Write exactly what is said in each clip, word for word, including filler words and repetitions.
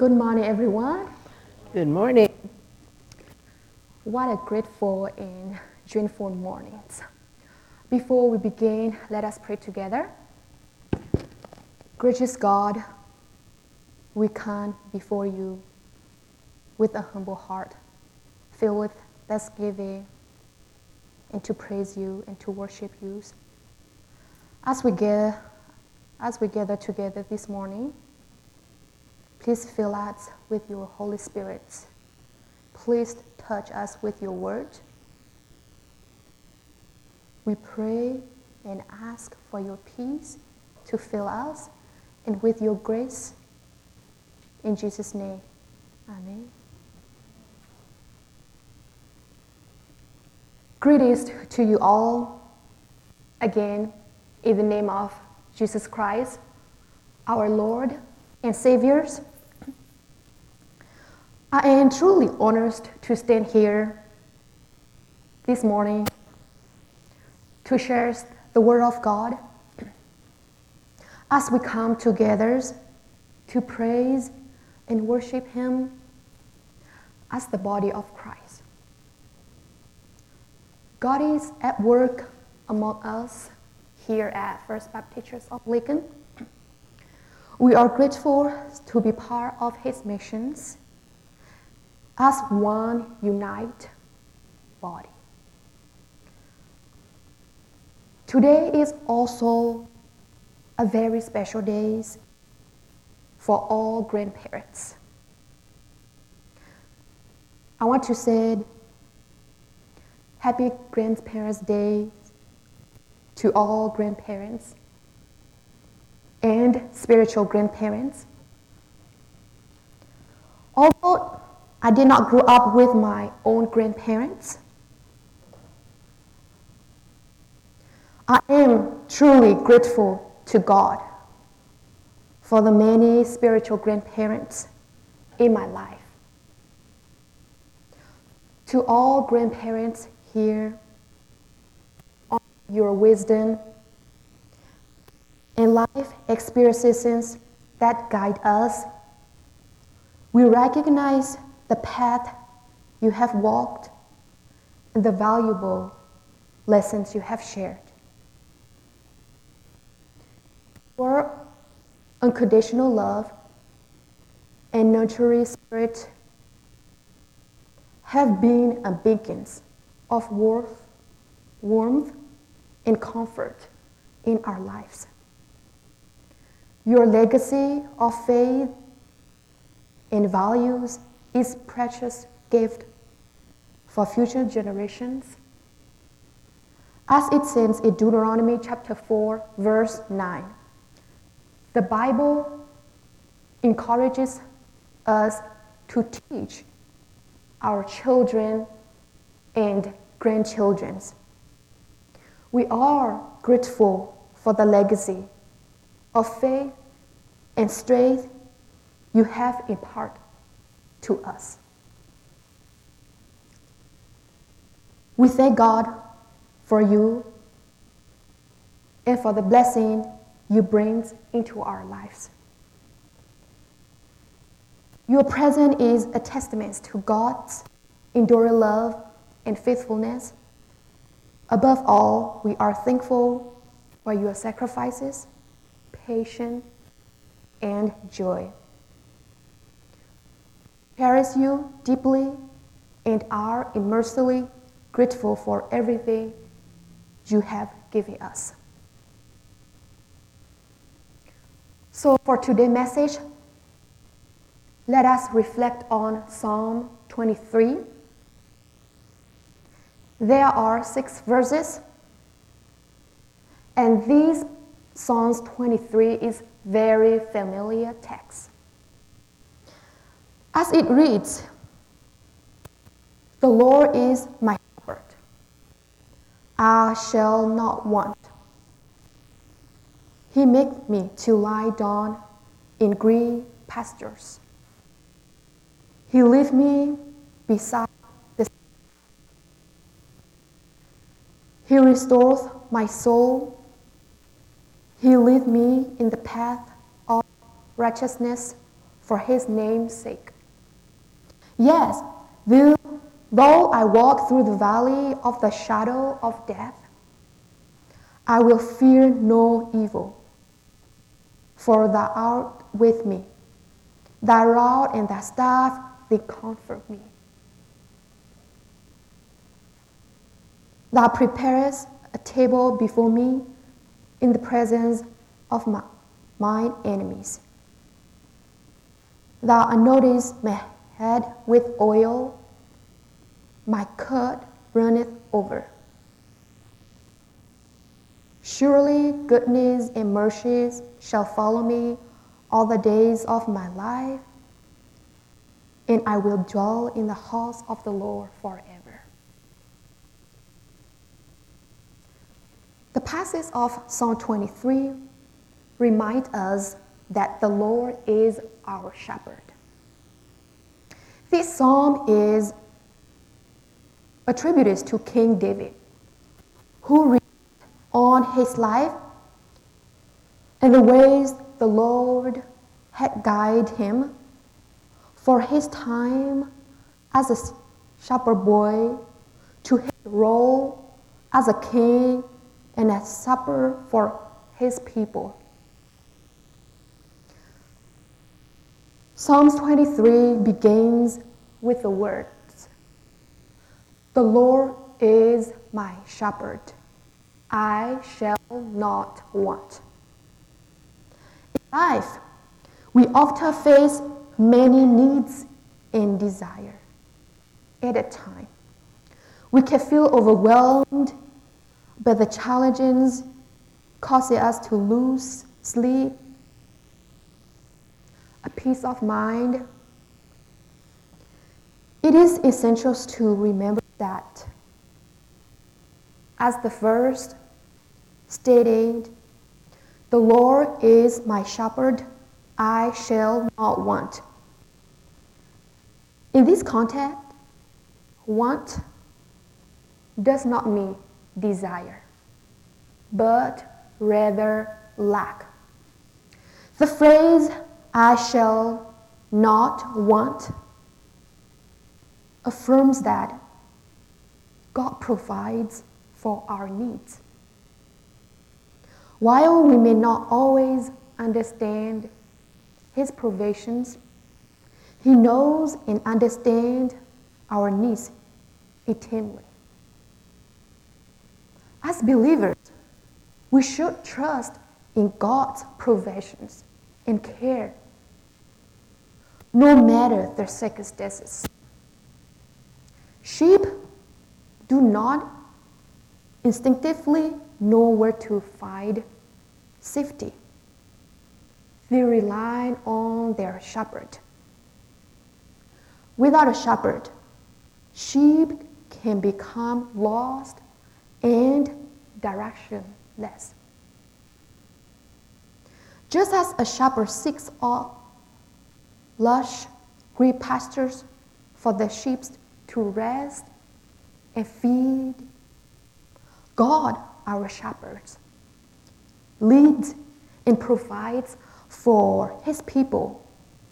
Good morning, everyone. Good morning. What a grateful and joyful morning. Before we begin, let us pray together. Gracious God, we come before you with a humble heart, filled with thanksgiving, and to praise you and to worship you. As we gather, as we gather together this morning, please fill us with your Holy Spirit. Please touch us with your word. We pray and ask for your peace to fill us and with your grace. In Jesus' name, amen. Greetings to you all again in the name of Jesus Christ, our Lord and Savior. I am truly honored to stand here this morning to share the Word of God as we come together to praise and worship Him as the body of Christ. God is at work among us here at First Baptist Church of Lincoln. We are grateful to be part of His missions as one united body. Today is also a very special day for all grandparents. I want to say Happy Grandparents' Day to all grandparents and spiritual grandparents. Although I did not grow up with my own grandparents, I am truly grateful to God for the many spiritual grandparents in my life. To all grandparents here, your wisdom and life experiences that guide us, we recognize the path you have walked and the valuable lessons you have shared. Your unconditional love and nurturing spirit have been a beacon of worth, warmth, and comfort in our lives. Your legacy of faith and values is precious gift for future generations. As it says in Deuteronomy chapter four, verse nine, the Bible encourages us to teach our children and grandchildren. We are grateful for the legacy of faith and strength you have imparted to us. We thank God for you and for the blessing you bring into our lives. Your presence is a testament to God's enduring love and faithfulness. Above all, we are thankful for your sacrifices, patience, and joy. Cherish you deeply and are immersively grateful for everything you have given us. So for today's message, let us reflect on Psalm twenty-three. There are six verses, and these Psalms twenty-three is very familiar text. As it reads, "The Lord is my shepherd. I shall not want. He makes me to lie down in green pastures. He leads me beside the sea. He restores my soul. He leads me in the path of righteousness for his name's sake. Yes, though, though I walk through the valley of the shadow of death, I will fear no evil, for thou art with me. Thy rod and thy staff, they comfort me. Thou preparest a table before me in the presence of my, mine enemies. Thou anointest my head with oil, my cup runneth over. Surely goodness and mercies shall follow me all the days of my life, and I will dwell in the house of the Lord forever. The passage of Psalm twenty-three reminds us that the Lord is our shepherd. This psalm is attributed to King David, who reflected on his life and the ways the Lord had guided him for his time as a shepherd boy to his role as a king and a shepherd for his people. Psalms twenty-three begins with the words, "The Lord is my shepherd, I shall not want." In life, we often face many needs and desires at a time. We can feel overwhelmed by the challenges causing us to lose sleep, a peace of mind. It is essential to remember that, as the verse stated, "The Lord is my shepherd, I shall not want." In this context, want does not mean desire, but rather lack. The phrase, "I shall not want," affirms that God provides for our needs. While we may not always understand His provisions, He knows and understands our needs intimately. As believers, we should trust in God's provisions and care, no matter the circumstances. Sheep do not instinctively know where to find safety. They rely on their shepherd. Without a shepherd, sheep can become lost and directionless. Just as a shepherd seeks out lush green pastures for the sheep to rest and feed, God, our shepherd, leads and provides for His people.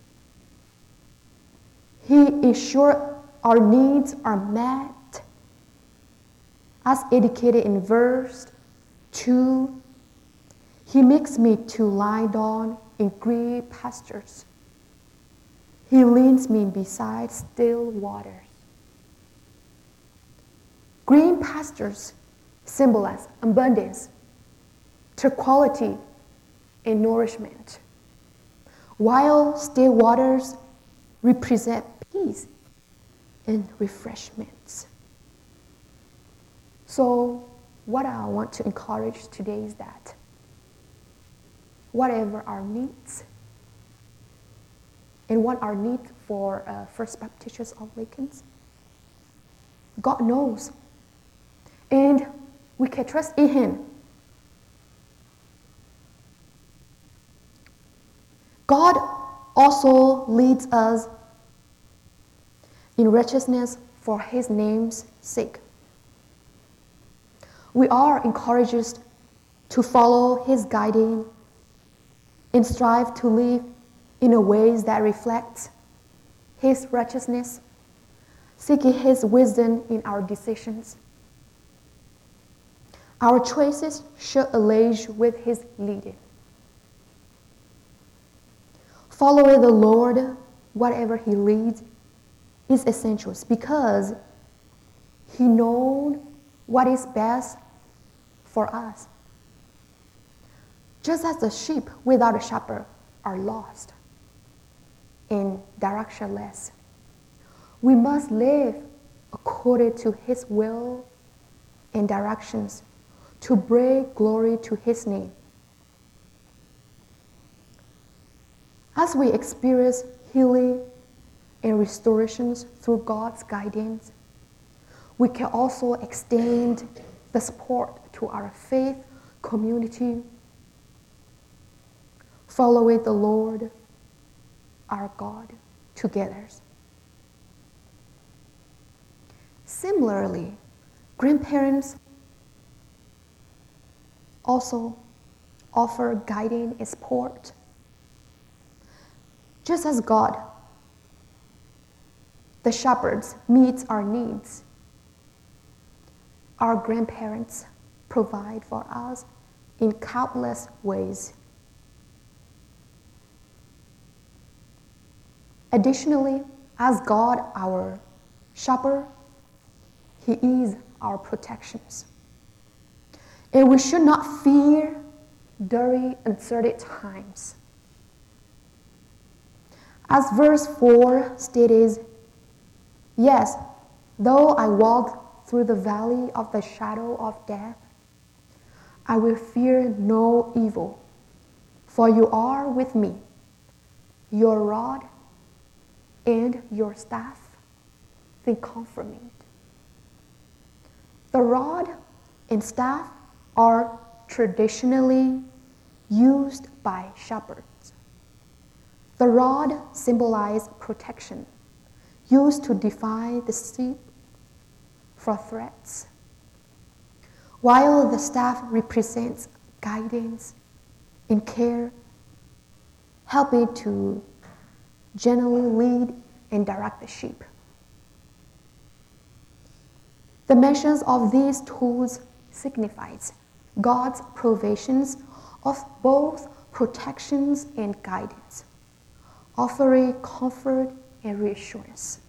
He ensures our needs are met, as indicated in verse two. He makes me to lie down in green pastures. He leads me beside still waters. Green pastures symbolize abundance, tranquility, and nourishment, while still waters represent peace and refreshments. So, what I want to encourage today is that whatever our needs, and what our need for uh, First Baptist Church of Lakens, God knows, and we can trust in Him. God also leads us in righteousness for His name's sake. We are encouraged to follow His guiding and strive to live in a ways that reflects His righteousness, seeking His wisdom in our decisions. Our choices should align with His leading. Following the Lord, whatever He leads, is essential because He knows what is best for us. Just as the sheep without a shepherd are lost and directionless, we must live according to His will and directions to bring glory to His name. As we experience healing and restorations through God's guidance, we can also extend the support to our faith community, following the Lord, our God, together. Similarly, grandparents also offer guiding and support. Just as God, the shepherds, meets our needs, our grandparents provide for us in countless ways. Additionally, as God, our shepherd, He is our protections. And we should not fear during uncertain times. As verse four states, yes, though I walk through the valley of the shadow of death, I will fear no evil, for you are with me. Your rod and your staff, they comfort me. The rod and staff are traditionally used by shepherds. The rod symbolizes protection, used to defy the sheep for threats, while the staff represents guidance and care, helping to gently lead and direct the sheep. The mentions of these tools signifies God's provisions of both protections and guidance, offering comfort and reassurance.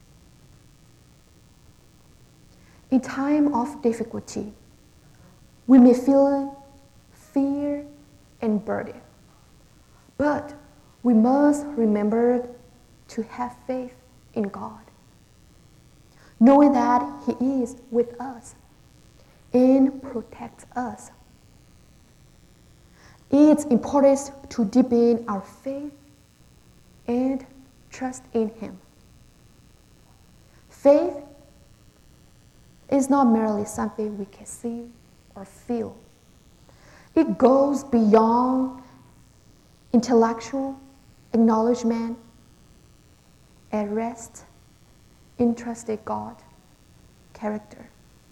In time of difficulty, we may feel fear and burden, but we must remember to have faith in God, knowing that He is with us and protects us. It's important to deepen our faith and trust in Him. Faith is not merely something we can see or feel. It goes beyond intellectual acknowledgement and rests in trusting God's character.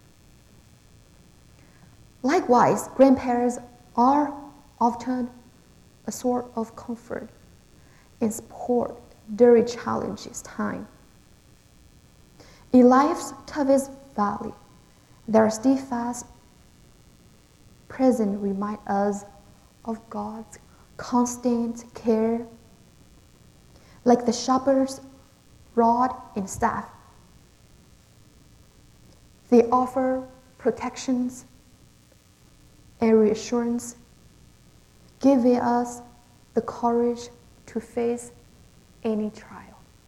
Likewise, grandparents are often a sort of comfort and support during challenges time. In life's toughest valley, their steadfast presence remind us of God's constant care, like the shepherd's rod and staff. They offer protections and reassurance, giving us the courage to face any trial.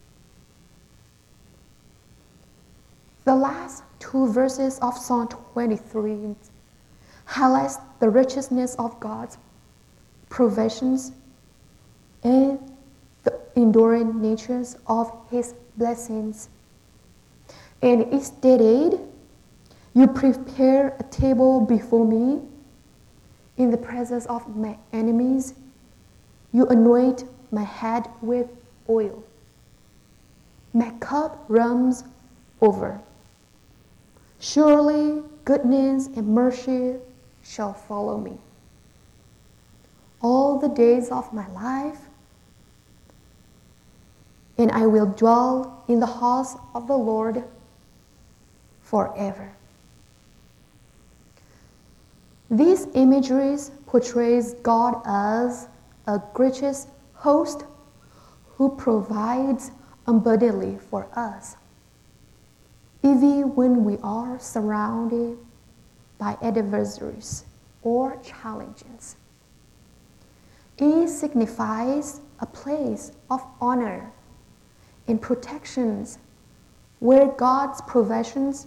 The last two verses of Psalm twenty-three highlights the richness of God's provisions and the enduring natures of His blessings. And it stated, "You prepare a table before me in the presence of my enemies. You anoint my head with oil. My cup runs over. Surely goodness and mercy shall follow me all the days of my life, and I will dwell in the house of the Lord forever. These imageries portrays God as a gracious host who provides abundantly for us, even when we are surrounded by adversaries or challenges. It signifies a place of honor and protections where God's provisions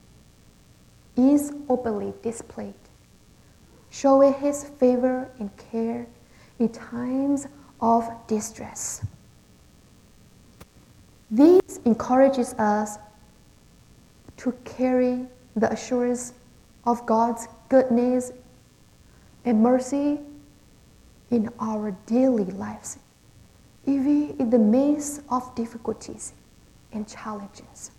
is openly displayed, showing His favor and care in times of distress. This encourages us to carry the assurance of God's goodness and mercy in our daily lives, even in the midst of difficulties and challenges.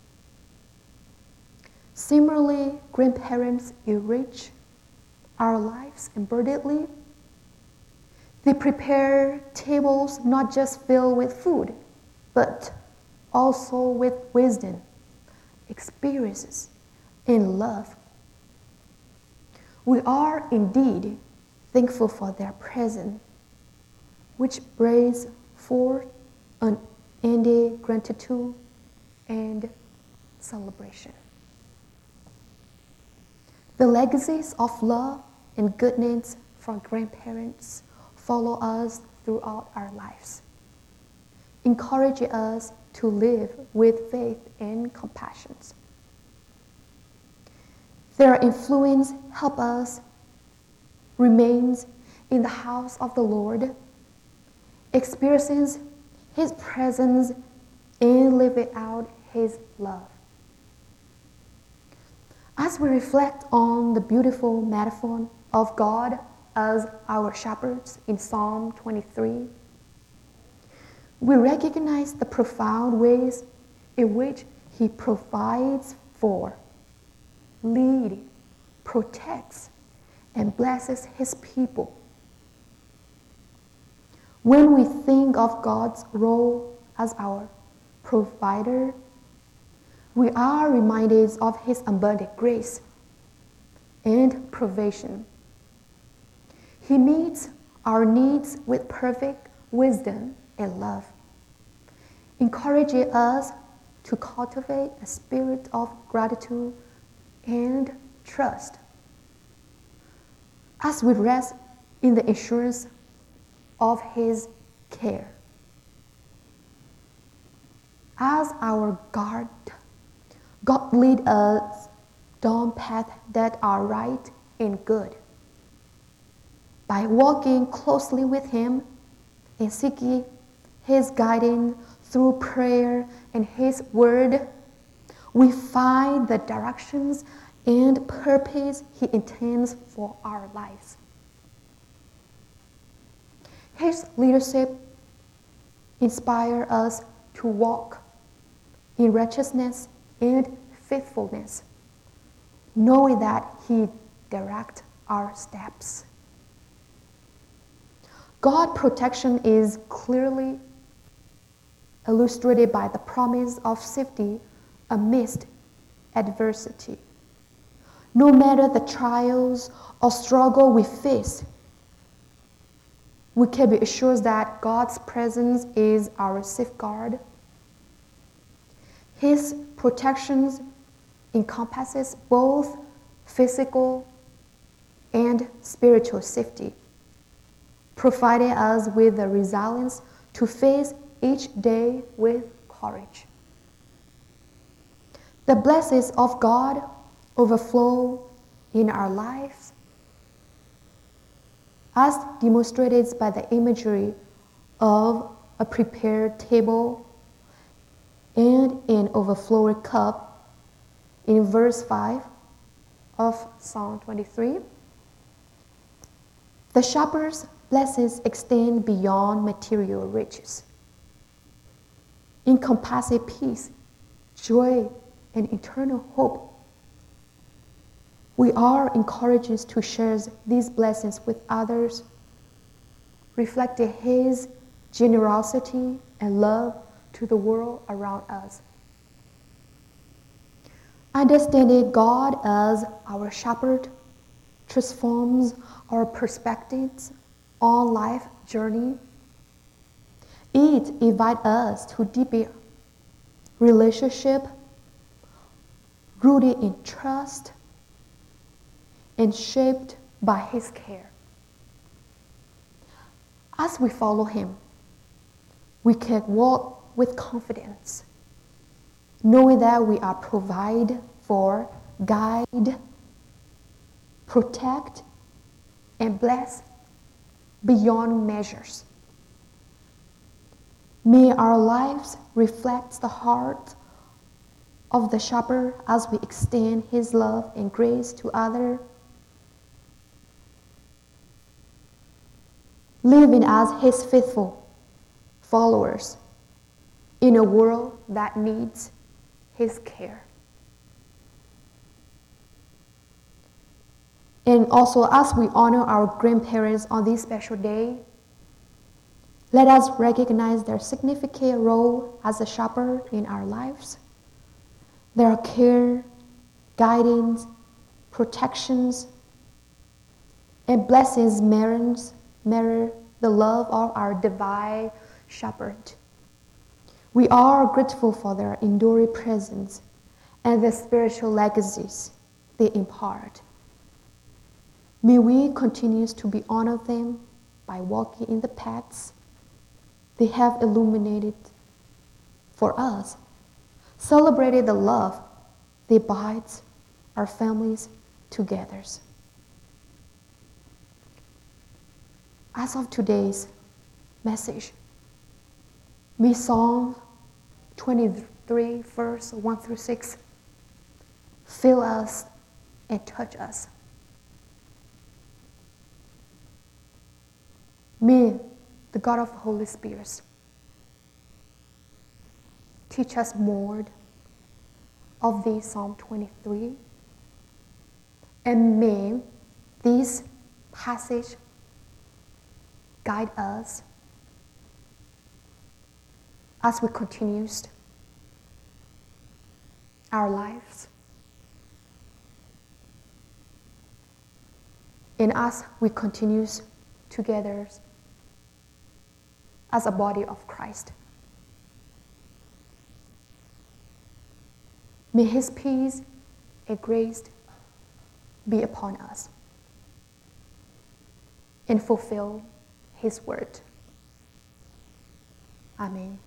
Similarly, grandparents enrich our lives abundantly. They prepare tables not just filled with food, but also with wisdom, experiences, and love. We are indeed thankful for their presence, which brings forth unending gratitude and celebration. The legacies of love and goodness from grandparents follow us throughout our lives, encouraging us to live with faith and compassion. Their influence helps us remain in the house of the Lord, experiencing His presence and living out His love. As we reflect on the beautiful metaphor of God as our shepherds in Psalm twenty-three, we recognize the profound ways in which He provides for, leads, protects, and blesses His people. When we think of God's role as our provider, we are reminded of His abundant grace and provision. He meets our needs with perfect wisdom and love, encouraging us to cultivate a spirit of gratitude and trust as we rest in the assurance of His care. As our guard, God leads us down paths that are right and good. By walking closely with Him and seeking His guidance through prayer and His word, we find the directions and purpose He intends for our lives. His leadership inspires us to walk in righteousness and faithfulness, knowing that He directs our steps. God's protection is clearly illustrated by the promise of safety amidst adversity. No matter the trials or struggle we face, we can be assured that God's presence is our safeguard. His protection encompasses both physical and spiritual safety, providing us with the resilience to face each day with courage. The blessings of God overflow in our lives, as demonstrated by the imagery of a prepared table and an overflowing cup in verse five of Psalm twenty-three. The shepherd's blessings extend beyond material riches, encompassing peace, joy, and eternal hope. We are encouraged to share these blessings with others, reflecting His generosity and love to the world around us. Understanding God as our shepherd transforms our perspectives on life journey. It invites us to deepen relationship rooted in trust and shaped by His care. As we follow Him, we can walk with confidence, knowing that we are provided for, guide, protect, and bless beyond measures. May our lives reflect the heart of the shepherd as we extend His love and grace to others, living as His faithful followers in a world that needs His care. And also, as we honor our grandparents on this special day, let us recognize their significant role as a shepherd in our lives. Their care, guidance, protections, and blessings mirrors, mirror the love of our divine shepherd. We are grateful for their enduring presence and the spiritual legacies they impart. May we continue to be honor them by walking in the paths they have illuminated for us, celebrating the love that binds our families together. As of today's message, may Psalm twenty-three, verse one through six, fill us and touch us. May the God of the Holy Spirit teach us more of this Psalm twenty-three, and may this passage guide us as we continue our lives, and as we continue together as a body of Christ. May His peace and grace be upon us and fulfill His word. Amen.